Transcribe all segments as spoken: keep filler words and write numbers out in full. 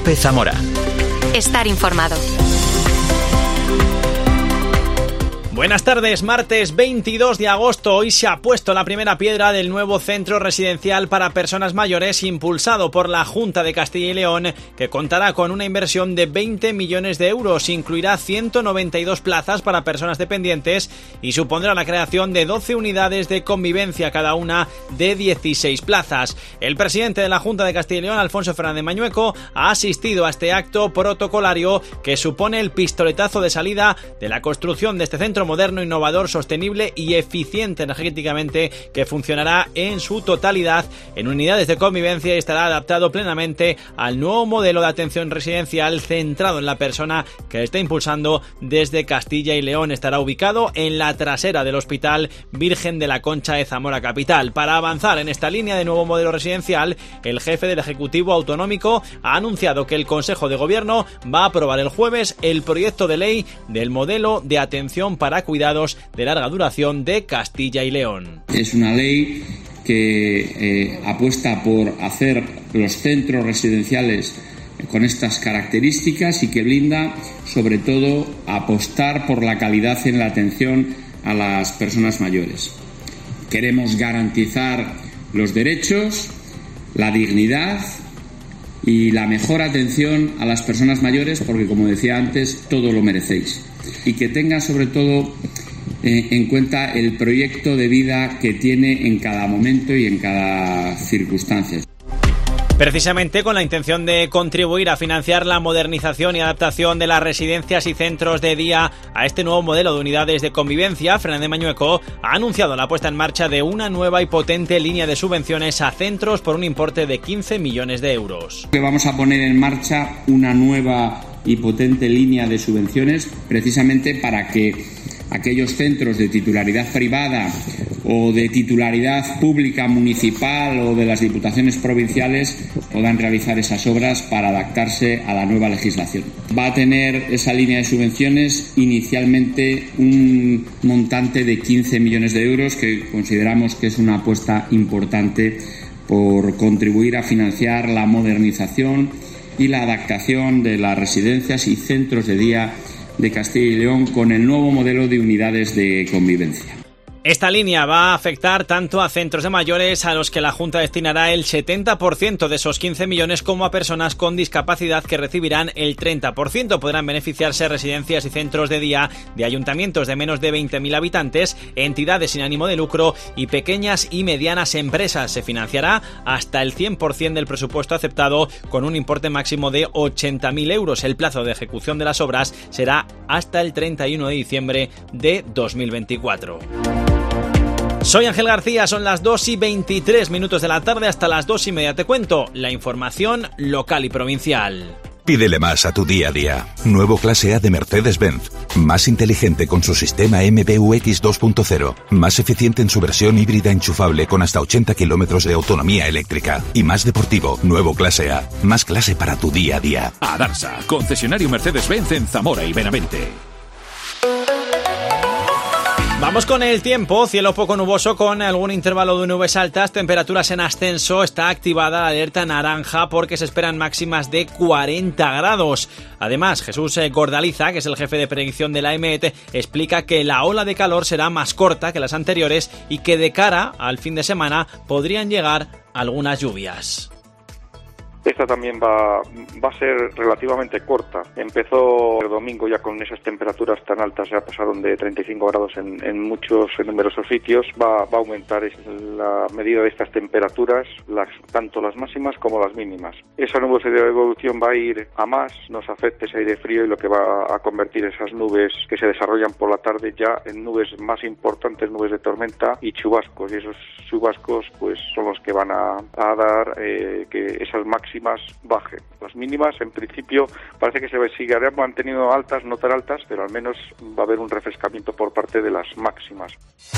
COPE Zamora. Estar informado. Buenas tardes, martes veintidós de agosto. Hoy se ha puesto la primera piedra del nuevo centro residencial para personas mayores impulsado por la Junta de Castilla y León, que contará con una inversión de veinte millones de euros. Incluirá ciento noventa y dos plazas para personas dependientes y supondrá la creación de doce unidades de convivencia, cada una de dieciséis plazas. El presidente de la Junta de Castilla y León, Alfonso Fernández Mañueco, ha asistido a este acto protocolario que supone el pistoletazo de salida de la construcción de este centro moderno, innovador, sostenible y eficiente energéticamente, que funcionará en su totalidad en unidades de convivencia y estará adaptado plenamente al nuevo modelo de atención residencial centrado en la persona que está impulsando desde Castilla y León. Estará ubicado en la trasera del Hospital Virgen de la Concha de Zamora capital. Para avanzar en esta línea de nuevo modelo residencial, el jefe del Ejecutivo Autonómico ha anunciado que el Consejo de Gobierno va a aprobar el jueves el proyecto de ley del modelo de atención para cuidados de larga duración de Castilla y León. Es una ley que eh, apuesta por hacer los centros residenciales con estas características y que blinda, sobre todo, apostar por la calidad en la atención a las personas mayores. Queremos garantizar los derechos, la dignidad y la mejor atención a las personas mayores, porque, como decía antes, todo lo merecéis. Y que tenga, sobre todo, eh, en cuenta el proyecto de vida que tiene en cada momento y en cada circunstancia. Precisamente con la intención de contribuir a financiar la modernización y adaptación de las residencias y centros de día a este nuevo modelo de unidades de convivencia, Fernández Mañueco ha anunciado la puesta en marcha de una nueva y potente línea de subvenciones a centros por un importe de quince millones de euros. Vamos a poner en marcha una nueva y potente línea de subvenciones precisamente para que aquellos centros de titularidad privada o de titularidad pública municipal o de las diputaciones provinciales puedan realizar esas obras para adaptarse a la nueva legislación. Va a tener esa línea de subvenciones inicialmente un montante de quince millones de euros, que consideramos que es una apuesta importante por contribuir a financiar la modernización y la adaptación de las residencias y centros de día de Castilla y León con el nuevo modelo de unidades de convivencia. Esta línea va a afectar tanto a centros de mayores, a los que la Junta destinará el setenta por ciento de esos quince millones, como a personas con discapacidad, que recibirán el treinta por ciento. Podrán beneficiarse residencias y centros de día de ayuntamientos de menos de veinte mil habitantes, entidades sin ánimo de lucro y pequeñas y medianas empresas. Se financiará hasta el cien por ciento del presupuesto aceptado, con un importe máximo de ochenta mil euros. El plazo de ejecución de las obras será hasta el treinta y uno de diciembre de dos mil veinticuatro. Soy Ángel García, son las dos y veintitrés minutos de la tarde. Hasta las dos y media te cuento la información local y provincial. Pídele más a tu día a día. Nuevo Clase A de Mercedes-Benz. Más inteligente con su sistema M B U X dos punto cero. Más eficiente en su versión híbrida enchufable con hasta ochenta kilómetros de autonomía eléctrica. Y más deportivo. Nuevo Clase A. Más clase para tu día a día. Adarsa, concesionario Mercedes-Benz en Zamora y Benavente. Vamos con el tiempo. Cielo poco nuboso con algún intervalo de nubes altas, temperaturas en ascenso. Está activada la alerta naranja porque se esperan máximas de cuarenta grados. Además, Jesús Gordaliza, que es el jefe de predicción de la E M E T, explica que la ola de calor será más corta que las anteriores y que de cara al fin de semana podrían llegar algunas lluvias. Esta también va, va a ser relativamente corta. Empezó el domingo ya con esas temperaturas tan altas, ya pasaron de treinta y cinco grados en, en muchos, en numerosos sitios. Va, va a aumentar la medida de estas temperaturas, las, tanto las máximas como las mínimas. Esa nubosidad de evolución va a ir a más, nos afecta ese aire frío y lo que va a convertir esas nubes que se desarrollan por la tarde ya en nubes más importantes, nubes de tormenta y chubascos. Y esos chubascos pues son los que van a, a dar eh, que esas máximas bajen. Las mínimas, en principio, parece que se seguirán manteniendo altas, no tan altas, pero al menos va a haber un refrescamiento por parte de las máximas.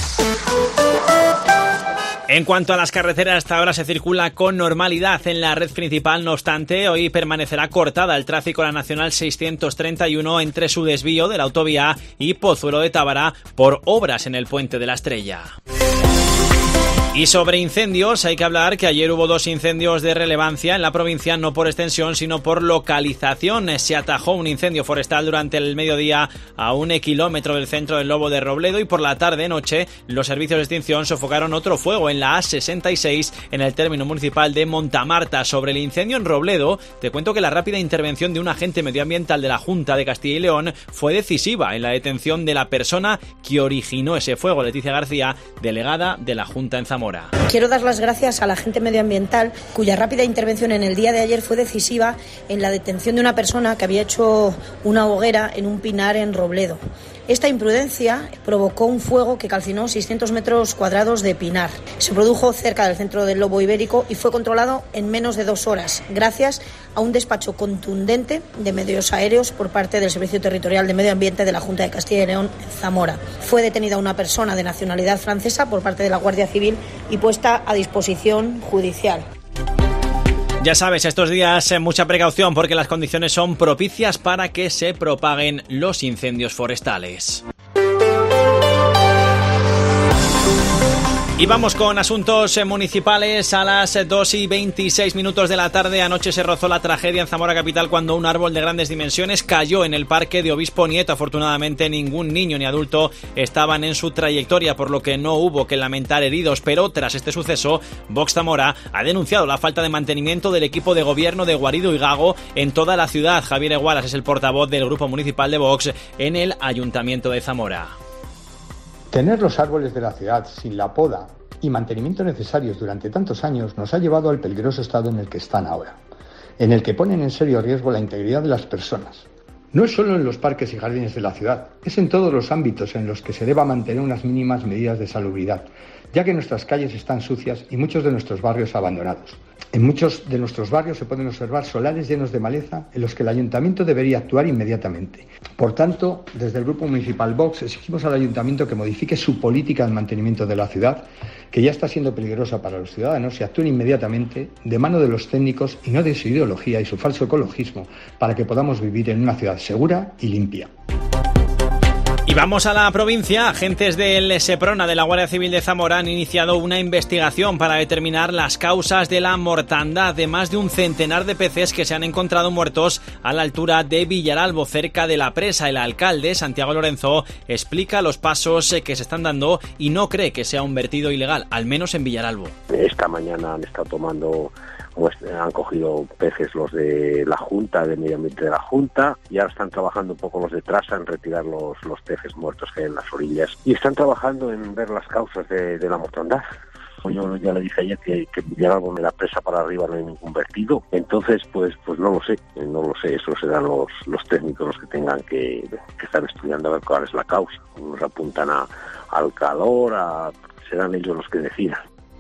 En cuanto a las carreteras, hasta ahora se circula con normalidad en la red principal. No obstante, hoy permanecerá cortada el tráfico a la Nacional seiscientos treinta y uno entre su desvío de la autovía A y Pozuelo de Tábara por obras en el Puente de la Estrella. Y sobre incendios, hay que hablar que ayer hubo dos incendios de relevancia en la provincia, no por extensión, sino por localización. Se atajó un incendio forestal durante el mediodía a un kilómetro del centro del Lobo de Robledo y por la tarde-noche los servicios de extinción sofocaron otro fuego en la A sesenta y seis en el término municipal de Montamarta. Sobre el incendio en Robledo, te cuento que la rápida intervención de un agente medioambiental de la Junta de Castilla y León fue decisiva en la detención de la persona que originó ese fuego. Leticia García, delegada de la Junta en Zamora. Quiero dar las gracias a la agente medioambiental cuya rápida intervención en el día de ayer fue decisiva en la detención de una persona que había hecho una hoguera en un pinar en Robledo. Esta imprudencia provocó un fuego que calcinó seiscientos metros cuadrados de pinar. Se produjo cerca del centro del Lobo Ibérico y fue controlado en menos de dos horas, gracias a un despacho contundente de medios aéreos por parte del Servicio Territorial de Medio Ambiente de la Junta de Castilla y León en Zamora. Fue detenida una persona de nacionalidad francesa por parte de la Guardia Civil y puesta a disposición judicial. Ya sabes, estos días mucha precaución porque las condiciones son propicias para que se propaguen los incendios forestales. Y vamos con asuntos municipales. A las dos y veintiséis minutos de la tarde anoche se rozó la tragedia en Zamora capital cuando un árbol de grandes dimensiones cayó en el parque de Obispo Nieto. Afortunadamente ningún niño ni adulto estaban en su trayectoria, por lo que no hubo que lamentar heridos, pero tras este suceso, Vox Zamora ha denunciado la falta de mantenimiento del equipo de gobierno de Guarido y Gago en toda la ciudad. Javier Egualas es el portavoz del grupo municipal de Vox en el Ayuntamiento de Zamora. Tener los árboles de la ciudad sin la poda y mantenimiento necesarios durante tantos años nos ha llevado al peligroso estado en el que están ahora, en el que ponen en serio riesgo la integridad de las personas. No es solo en los parques y jardines de la ciudad, es en todos los ámbitos en los que se deba mantener unas mínimas medidas de salubridad, ya que nuestras calles están sucias y muchos de nuestros barrios abandonados. En muchos de nuestros barrios se pueden observar solares llenos de maleza en los que el ayuntamiento debería actuar inmediatamente. Por tanto, desde el Grupo Municipal Vox exigimos al ayuntamiento que modifique su política de mantenimiento de la ciudad, que ya está siendo peligrosa para los ciudadanos, y actúen inmediatamente de mano de los técnicos y no de su ideología y su falso ecologismo, para que podamos vivir en una ciudad segura y limpia. Y vamos a la provincia. Agentes del Seprona de la Guardia Civil de Zamora han iniciado una investigación para determinar las causas de la mortandad de más de un centenar de peces que se han encontrado muertos a la altura de Villaralbo, cerca de la presa. El alcalde, Santiago Lorenzo, explica los pasos que se están dando y no cree que sea un vertido ilegal, al menos en Villaralbo. Esta mañana han estado tomando... Pues han cogido peces los de la Junta, de Medio Ambiente de la Junta, y ahora están trabajando un poco los de Trasa en retirar los, los peces muertos que hay en las orillas. Y están trabajando en ver las causas de, de la mortandad. Yo ya le dije ayer que, que Villaralbo de la presa para arriba no hay ningún vertido. Entonces, pues pues no lo sé, no lo sé. Eso serán los, los técnicos los que tengan que, que estar estudiando a ver cuál es la causa. Unos apuntan a, al calor, a, serán ellos los que decidan.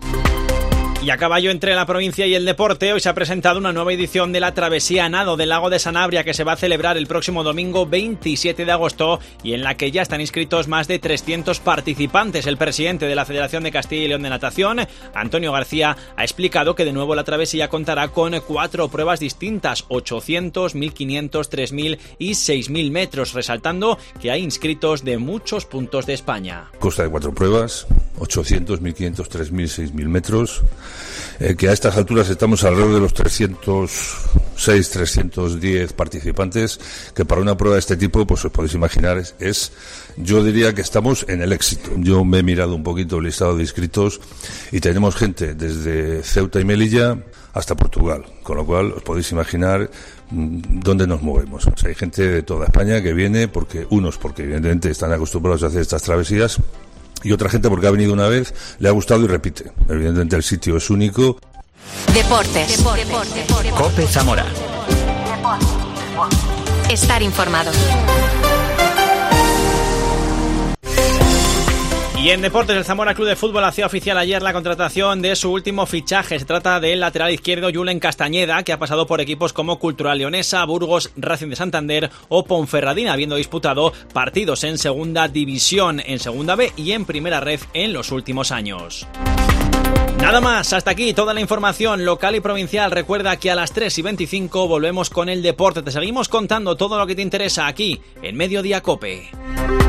Y a caballo entre la provincia y el deporte, hoy se ha presentado una nueva edición de la Travesía a Nado del Lago de Sanabria, que se va a celebrar el próximo domingo veintisiete de agosto y en la que ya están inscritos más de trescientos participantes. El presidente de la Federación de Castilla y León de Natación, Antonio García, ha explicado que de nuevo la travesía contará con cuatro pruebas distintas, ochocientos, mil quinientos, tres mil y seis mil metros, resaltando que hay inscritos de muchos puntos de España. Consta de cuatro pruebas, ochocientos, mil quinientos, tres mil, seis mil metros. Eh, que a estas alturas estamos alrededor de los trescientos seis, trescientos diez participantes, que para una prueba de este tipo, pues os podéis imaginar, es, es, yo diría que estamos en el éxito. Yo me he mirado un poquito el listado de inscritos y tenemos gente desde Ceuta y Melilla hasta Portugal, con lo cual os podéis imaginar mmm, dónde nos movemos. O sea, hay gente de toda España que viene, porque unos porque evidentemente están acostumbrados a hacer estas travesías, y otra gente porque ha venido una vez, le ha gustado y repite. Evidentemente el sitio es único. Deportes. Deportes. Deportes. COPE Zamora. Estar informado. Y en deportes, el Zamora Club de Fútbol hacía oficial ayer la contratación de su último fichaje. Se trata del lateral izquierdo Julen Castañeda, que ha pasado por equipos como Cultural Leonesa, Burgos, Racing de Santander o Ponferradina, habiendo disputado partidos en Segunda División, en Segunda B y en Primera Ref en los últimos años. Nada más, hasta aquí toda la información local y provincial. Recuerda que a las tres y veinticinco volvemos con el deporte. Te seguimos contando todo lo que te interesa aquí en Mediodía COPE.